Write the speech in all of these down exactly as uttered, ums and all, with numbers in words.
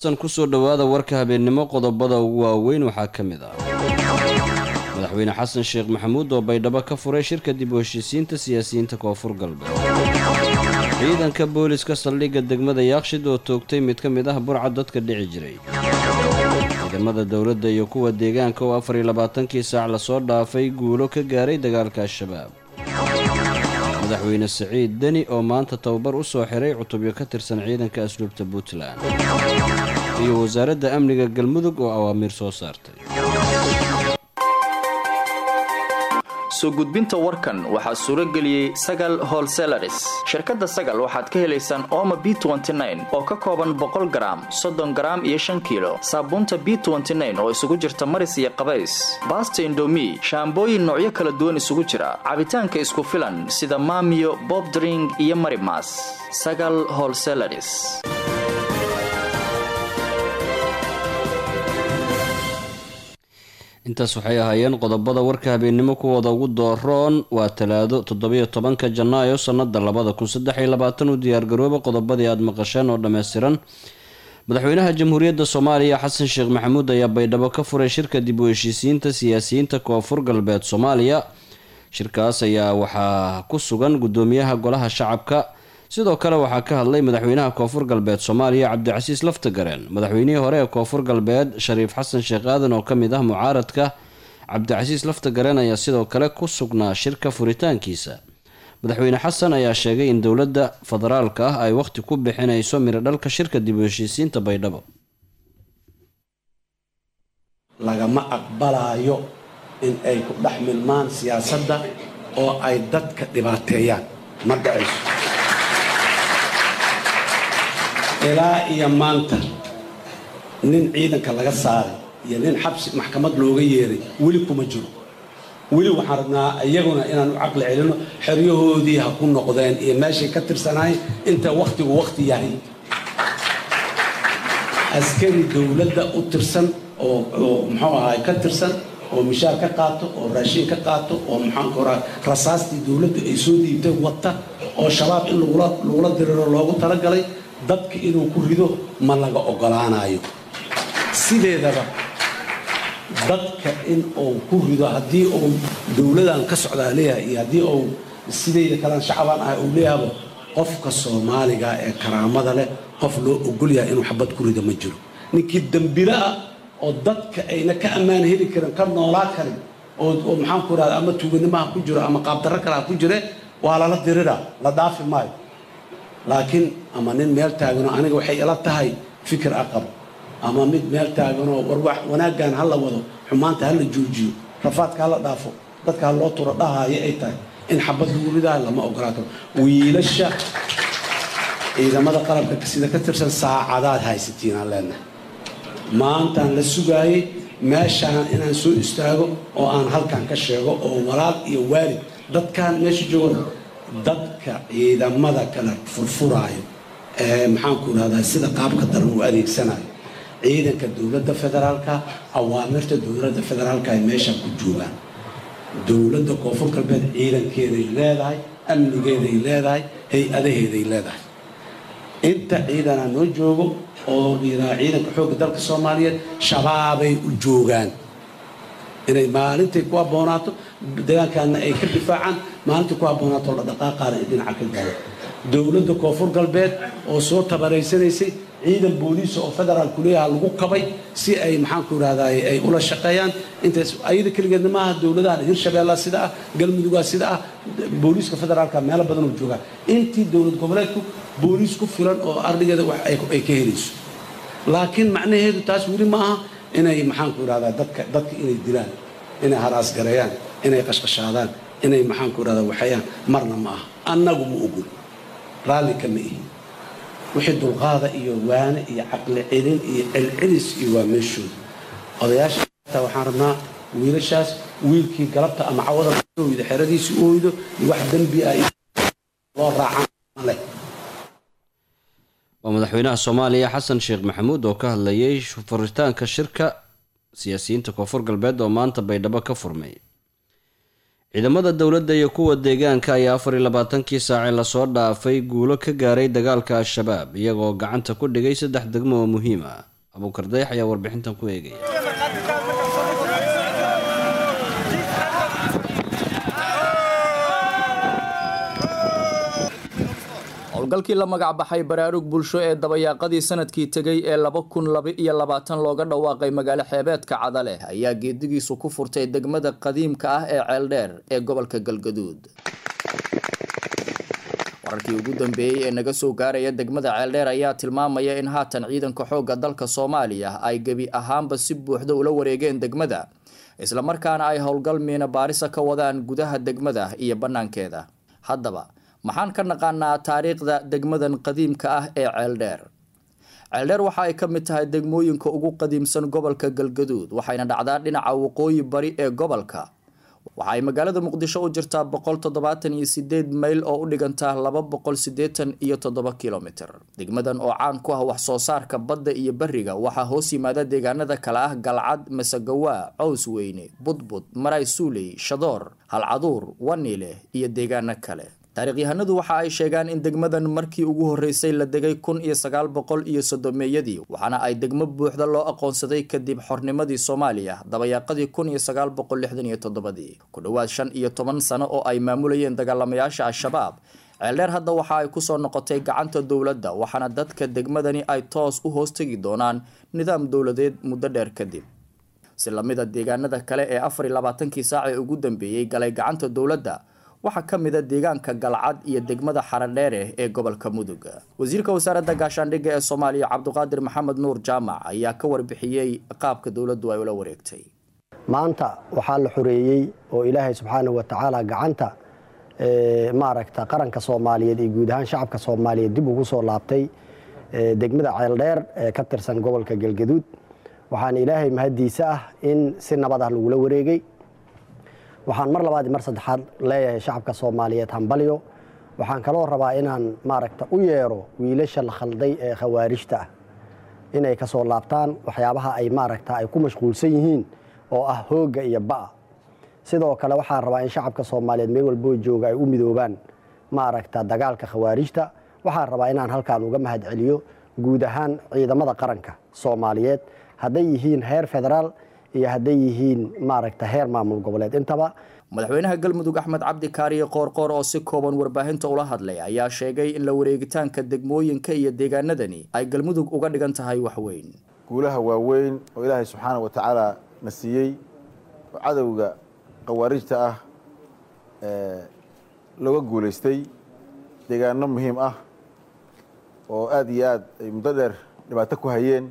san ku soo dhawaada warka habeenimo qodobada ugu waaweyn waxaa ka mid ah madaxweyne xasan sheekh maxamuud oo baydhabo ka furay shirka dib u heshiisiinta siyaasiyiinta koonfur galbeed ciidanka booliska saldhigga degmada yaaqshid oo toogtay mid ka mid ah burca dadka dhici jiray ciidamada dowladda iyo kuwa deegaanka oo afar iyo labaatankii saac lasoo dhaafay guulo ka gaaray dagaalka al-shabaab madaxweyne siciid deni oo maanta tababar u soo xiray cutubyo ka tirsan ciidanka asluubta puntland iyo wasaaradda amniga galmudug oo awaamiir soo saartay soo gudbinta warkan waxaa suuro geliyey Sagal Wholesalers shirkadda Sagal waxaad ka helaysaan Omo B oo ka kooban boqol garaam soddon garaam iyo shan kiilo saabuunta B oo isugu jirta maris iyo qabays basta indomie shaambooyin noocyo kala duwan isugu jira cabitaanka isku filan sida Maamiyo Bob Drink iyo Marimas Sagal Wholesalers intaas waxay ahaayeen qodobada warka habeenimo kuwooda ugu dooroon waa talaado toddobiyo tobanka janaayo sanada labada kun saddex iyo labaatan u diyaargarooba qodobadii aada maqasheen oo dhammaystiran madaxweynaha jamhuuriyadda soomaaliya xasan sheekh maxamuud ayaa baydhabo ka furay shirka dib u heshiisiinta siyaasiyiinta koonfur galbeed soomaaliya shirkaas ayaa waxaa ku sugan gudoomiyaha golaha shacabka sidoo kale waxaa ka hadlay madaxweynaha koonfur galbeed soomaaliya cabdicasiis laftagareen madaxweynihii hore ee koonfur galbeed shariif xasan sheekh aadan oo ka mid ah mucaaradka cabdicasiis laftagareen ayaa sidoo kale ku sugnaa shirka furitaankiisa madaxweyne xasan ayaa sheegay in dowladda federaalka ah ay waqti ku bixinayso miro dhalka shirka dib u heshiisiinta baydhabo lagama aqbalayo in ay ku dhex milmaan siyaasadda oo ay dadka dhibaateeyaan ma dhacayso ilaa iyo maanta nin ciidanka laga saaray iyo nin xabsi maxkamad looga yeeray weli kuma jiro weli waxaan rabnaa iyaguna inaan u caqli celino xeryahoodii ha ku noqdeen iyo meeshay ka tirsanaayeen inta wakhtigu wakhti yahay askari dowladda u tirsan oo muxuu ahaay ka tirsan oo mishaar ka qaato oo raashin ka qaato oo maxaan ku oraa rasaastii dowladda ay soo dhiibtay wata oo shabaab in lagula diriro loogu talagalay dadka inuu ku rido ma laga ogolaanayo sideedaba dadka in uu ku rido haddii uu dowladan ka socdaa leeyahay iyo haddii uu sidayda kalan shacabaan ah uu leeyahay qofka Soomaaliga ee karaamada leh qof loo ogol yahay inuu xabad ku rido ma jiro ninkii dambila ah oo dadka ayna ka ammaan heli karin ka noolaa karin oo maxaan ku raad ama tuuganimaha ku jiro ama qaab darro kale ku jire waa la dirira la dhaafi maayo laakiin ama nin meel taagano aniga waxay ila tahay fikir aqab ama mid meel taagano war wax wanaagan hal la wado xumaanta hal la joojiyo rafaadka hal la dhaafo dadka hal loo turo dhahayo ay tahay in xabad lagu ridaa lama ogolaato wiilasha ciidamada qalabka sida ka tirsan saacadaad haysatiin aan leenahay maantaan la sugaayay meeshaan inaan soo istaago oo aan halkan ka sheego oo walaal iyo waalid dadkan meesha jooga dadka ciidamada kala furfuraayo ee maxaan ku raahdaa sida qaabka daran u adeegsanayo ciidanka dowladda federaalka awaamirta dowladda federaalka ay meesha ku joogaan dowladda koonfur galbeed ciidankeeday leedahay amnigeeday leedahay hay-adaheeday leedahay inta ciidana noo joogo oo liiraa ciidanka xoogga dalka Soomaaliyeed shabaabay u joogaan inay maalintay ku aboonaato deegaankaana ay ka difaacaan maalintii ku aboonaato la dhaqaaqaana ay dhinaca ka gaaro dowladda koonfur galbeed oo soo tabareysanaysay ciidan booliis oo federaal kuleeyaha lagu kabay si ay maxaan ku raadaay ay ula shaqeeyaan intaas ayada kaligeedna maaha dowladaha Hirshabeelle sida ah galmudug sida ah booliiska federaalka meel badan oo jooga intii dowlad goboleedku booliis ku filan oo ardayda wax ay ka helayso laakiin macnaheedu taas weli maaha inay maxaan ku raada dadka dadka inay dilaan inay haraas gareeyaan inay qashqashaadaan inay maxaan ku raada waxayaan marna ma aha annagu ma ogol raali kama ihi wixii dulqaada iyo waana iyo caqli celin iyo celcelis iyo waa meeshooda odayaasha waxaan rabnaa wiilashaas wiilkii galabta ama cawada sooyida xeradiisii ooydo wax dambi ah loo raacaan leh waa madaxweynaha Soomaaliya xasan sheekh maxamuud oo ka hadlayay furitaanka shirka siyaasiyiinta koonfur galbeed oo maanta baydhabo ka furmay ciidamada dowladda iyo kuwa deegaanka ayaa afar iyo labaatankii saac la soo dhaafay guulo ka gaaray dagaalka al-shabaab iyagoo gacanta ku dhigay saddex degmo oo muhiim ah abuukar dayax ayaa warbixintan ku eegaya. howlgalkii la magac baxay baraarug bulsho ee dabayaaqadii sanadkii tegay ee laba kun laba iyo labaatan looga dhawaaqay magaalo xeebeedka Cadale ayaa geedigiisu ku furtay degmada qadiimka ah ee Ceeldheer ee gobolka Galgaduud. wararkii ugu dambeeyay ee naga soo gaaraya degmada Ceeldheer ayaa tilmaamaya in haatan ciidanka xoogga dalka Soomaaliya ay gabi ahaanba si buuxda ula wareegeen degmada, isla markaana ay howlgal miina baarisa ka wadaan gudaha degmada iyo banaankeeda. haddaba maxaan ka naqaanaa taariikhda degmadan qadiimka ah ee Ceeldheer? Ceeldheer waxa ay ka mid tahay degmooyinka ugu qadiimsan gobolka Galgaduud, waxayna dhacdaa dhinaca waqooyi bari ee gobolka. waxa ay magaalada Muqdisho u jirtaa boqol toddobaatan iyo sideed mayl oo u dhiganta laba boqol siddeetan iyo toddoba kiiloomitir. degmadan oo caan ku ah wax soo saarka badda iyo bariga waxa hoos yimaada deegaanada kala ah Galcad, Masagawa, Cawsweyne, Budbud, Maray Suuley, Shadoor, Halcaduur, Waniile iyo deegaano kale. taariikhyahanadu waxa ay sheegaan in degmadan markii ugu horeysay la degay kun iyo sagaal boqol iyo soddomeeyadii, waxaana ay degmo buuxda loo aqoonsaday kadib xornimadii Soomaaliya dabayaaqadii kun iyo sagaal boqol lixdan iyo toddobadii. ku dhawaad shan iyo toban sano oo ay maamulayeen dagaalamayaasha Al-Shabaab, Ceeldheer hadda waxa ay ku soo noqotay gacanta dowladda, waxaana dadka degmadani ay toos u hoostagi doonaan nidaam dowladeed muddo dheer kadib. si lamida deegaanada kale ee afar iyo labaatankii saac ee ugu dambeeyay galay gacanta dowladda, waxaa ka mid ah deegaanka Galcad iyo degmada Xaradheere ee gobolka Mudug. wasiirka wasaaradda gaashaandhigga ee Soomaaliya Cabduqaadir Maxamed Nuur Jaamac ayaa ka warbixiyay qaabka dowladdu ay ula wareegtay. maanta waxaa la xoreeyay oo Ilaahay subxaanahu wa tacaala gacanta ee maaragta qaranka Soomaaliyeed iyo guud ahaan shacabka Soomaaliyeed dib ugu soo laabtay degmada Ceeldheer ee ka tirsan gobolka Galgaduud. waxaan Ilaahay mahadiisa ah in si nabad ah lagu wareegay. waxaan mar labaad mar saddexaad leeyahay shacabka Soomaaliyeed hambalyo. waxaan kaloo rabaa inaan maaragta u yeero wiilasha la khalday ee khawaarijta ah inay ka soo laabtaan waxyaabaha ay maaragta ay ku mashquulsan yihiin oo ah hooga iyo ba'a. sidoo kale waxaan rabaa in shacabka Soomaaliyeed meel walba jooga ay u midoobaan maaragta dagaalka khawaarijta. waxaan rabaa inaan halkaan uga mahad celiyo guud ahaan ciidamada qaranka Soomaaliyeed, hadday yihiin heer federaal iyo hadday yihiin maaragta heer maamul goboleed intaba. madaxweynaha Galmudug Axmed Cabdi Kaariye Qoorqoor oo si kooban warbaahinta ula hadlay ayaa sheegay in la wareegitaanka degmooyinka iyo deegaanadani ay Galmudug uga dhigan tahay wax weyn. guulaha waaweyn oo Ilaahay subxaanahu wa tacaala na siiyey oo cadawga khawaarijta ah ee looga guuleystay deegaano muhiim ah oo aad iyo aad ay muddo dheer dhibaato ku hayeen.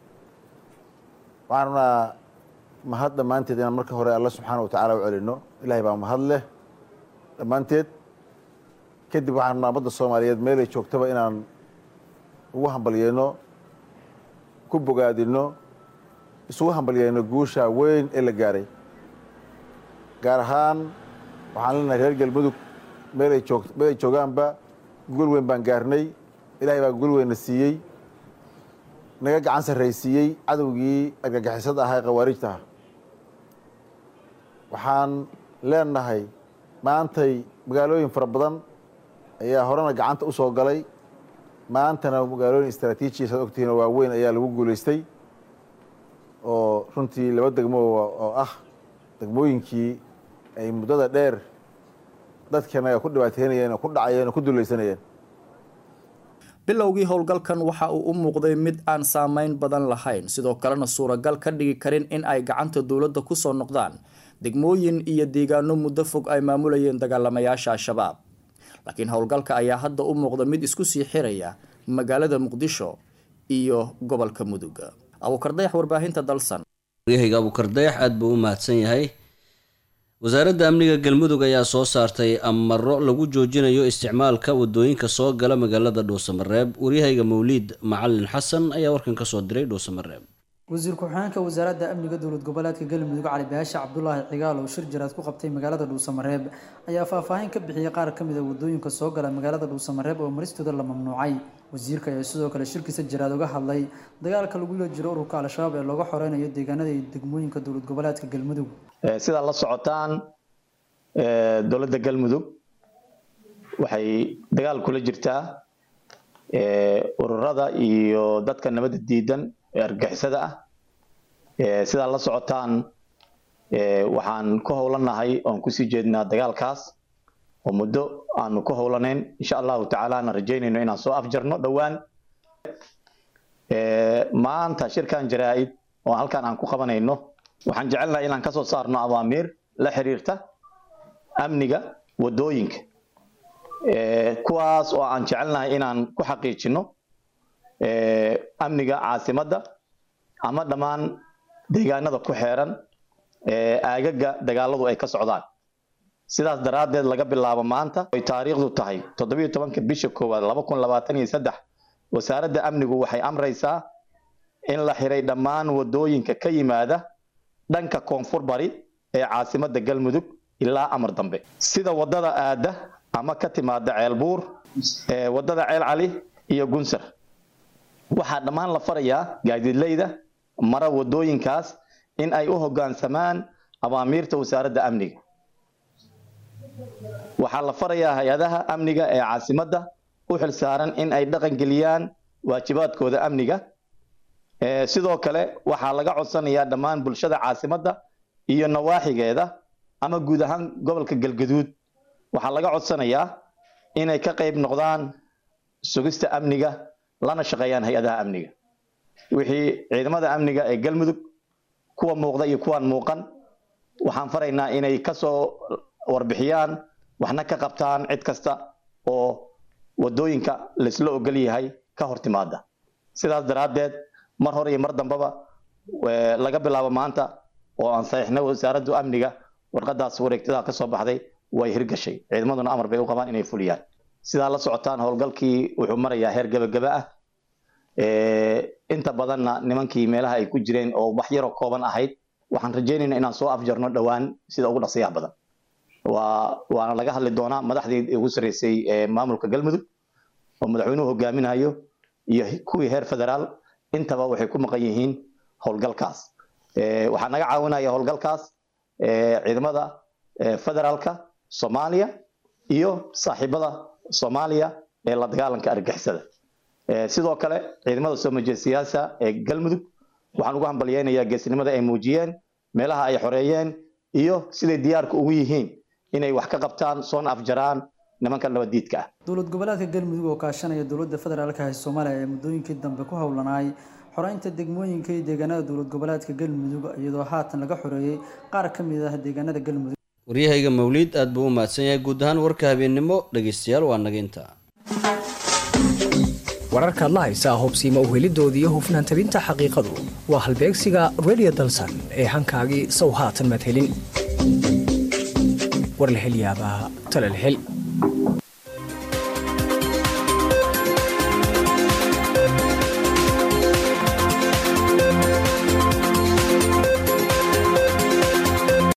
waxaana mahad dhammaanteed inaan marka hore alla subxaana wa tacaala u celino. ilaahay baa mahad leh dhammaanteed. kadib waxaan ummadda Soomaaliyeed meelay joogtaba inaan ugu hambalyeeno, ku bogaadino, isugu hambalyeeno guusha weyn ee la gaaray. gaar ahaan waxaan leenahay reer Galmudug meelay joogto meelay joogaanba guul weyn baan gaarnay. ilaahay baa guul weyn na siiyey, naga gacan sarraysiiyey cadowgii argagixisada ahaa ee khawaarijta ah. waxaan leenahay maantay magaalooyin fara badan ayaa horena gacanta u soo galay, maantana magaalooyin istaraatiiji saad ogtihiin oo waaweyn ayaa lagu guulaystay oo runtii laba degmo oo ah degmooyinkii ay muddada dheer dadkana ku dhibaateynayeen oo ku dhacayeen oo ku dulaysanayeen. bilowgii howlgalkan waxa uu u muuqday mid aan saameyn badan lahayn, sidoo kalena suuragal ka dhigi karin in ay gacanta dowladda ku soo noqdaan degmooyin iyo deegaano muddo fog ay maamulayeen dagaalamayaasha Al-Shabaab. laakiin howlgalka ayaa hadda u muuqda mid isku sii xiraya magaalada Muqdisho iyo gobolka Mudug. Abuukar Dayax, warbaahinta Dalsan. wariyahayga Abuukar Dayax aad buu u mahadsan yahay. wasaaradda amniga Galmudug ayaa soo saartay amaro lagu joojinayo isticmaalka wadooyinka soo gala magaalada Dhuusamareeb. wariyahayga Mawlid Macalin Xasan ayaa warkan ka soo diray Dhuusamareeb. wasiir ku-xigeenka wasaaradda amniga dowlad goboleedka Galmudug Cali Baasha Cabdullaahi Cigaal oo shir jiraad ku qabtay magaalada Dhuusamareeb ayaa faahfaahin ka bixiyay qaar ka mid ah wadooyinka soo gala magaalada Dhuusamareeb oo maristooda la mamnuucay. wasiirka ayaa sidoo kale shirkiisa jiraad uga hadlay dagaalka lagu jiro ururka Al-Shabaab ee looga xoreynayo deegaanada iyo degmooyinka dowlad goboleedka Galmudug. sida la socotaan dowladda Galmudug waxay dagaal kula jirtaa ururada iyo dadka nabadda diidan ee argagixisada ah. Sidaa la socotaan waxaan ku howlanahay oon kusii jeednaa dagaalkaas oo muddo aanu ku howlanayn insha allahu tacaala aan rajaynayno inaan soo afjarno dhowaan. maanta shirkan jaraa'id oo halkan aan ku qabanayno waxaan jecelnahay inaan kasoo saarno awaamiir la xiriirta amniga wadooyinka kuwaas oo aan jecelnahay inaan ku xaqiijino amniga caasimadda ama dhammaan deegaanada ku xeeran aagaga dagaaladu ay ka socdaan. sidaas daraaddeed laga bilaabo maanta ay taariikhdu tahay toddoba iyo tobanka bisha koowaad laba kun labaatan iyo saddex wasaaradda amnigu waxay amraysaa in la xiray dhammaan wadooyinka ka yimaada dhanka koonfur bari ee caasimadda Galmudug ilaa amar dambe, sida wadada aada ama ka timaada Ceelbuur, ee wadada Ceel Cali iyo Gunsar. waxaa dhammaan la farayaa gaadiidleyda mara wadooyinkaas in ay u hoggaansamaan awaamiirta wasaaradda amniga. waxaa la farayaa hay-adaha amniga ee caasimadda u xilsaaran in ay dhaqan geliyaan waajibaadkooda amniga. sidoo kale waxaa laga codsanayaa dhammaan bulshada caasimadda iyo nawaaxigeeda ama guud ahaan gobolka Galgaduud waxaa laga codsanayaa inay ka qayb noqdaan sugista amniga lana shaqeeyaan hay-adaha amniga. wixii ciidamada amniga ee Galmudug kuwa muuqda iyo kuwan muuqan waxaan faraynaa inay ka soo warbixiyaan waxna ka qabtaan cid kasta oo wadooyinka la isla ogol yahay ka hortimaada. sidaas daraaddeed mar hore iyo mar dambaba laga bilaabo maanta oo aan saxiixnay wasaaradda amniga warqadaas wareegtada ka soo baxday way hirgashay, ciidamaduna amar bay u qabaan inay fuliyaan. sidaa la socotaan howlgalkii wuxuu marayaa heer gabagaba ah. inta badanna nimankii meelaha ay ku jireen oo wax yar oo kooban ahayd waxaan rajaynaynaa inaan soo afjarno dhowaan sida ugu dhaqsiyaha badan. waa waana laga hadli doonaa madaxdii ugu sareysay ee maamulka Galmudug oo madaxweynuhu hogaaminayo iyo kuwii heer federaal intaba waxay ku maqan yihiin howlgalkaas. waxaa naga caawinaya howlgalkaas ciidamada federaalka Soomaaliya iyo saaxiibada Soomaaliya ee la dagaalanka argagixisada. sidoo kale ciidamada soo majeesiyaasha ee Galmudug waxaan ugu hambalyeeynayaa geesinimada ay muujiyeen meelaha ay xoreeyeen iyo siday diyaarku ugu yihiin inay wax ka qabtaan soo afjaraan nimanka nabadiidka ah. dowlad goboleedka Galmudug oo kaashanaya dowladda federaalka ee Soomaaliya ee muddooyinkii dambe ku howlanay xoreynta degmooyinka iyo deegaanada dowlad goboleedka Galmudug iyadoo haatan laga xoreeyay qaar ka mid ah deegaanada Galmudug. waryahayga Mawlid aad buu u mahadsan yahay. guud ahaan warka habeenimo dhageystayaal waa naga intaa. wararka la haysa hubsiima u helidoodii iyo hufnaan tabinta xaqiiqadu waa halbeegsiga Radio Dalsan ee hankaagii sow haatan mad helin war la hel yaabaa tala la hel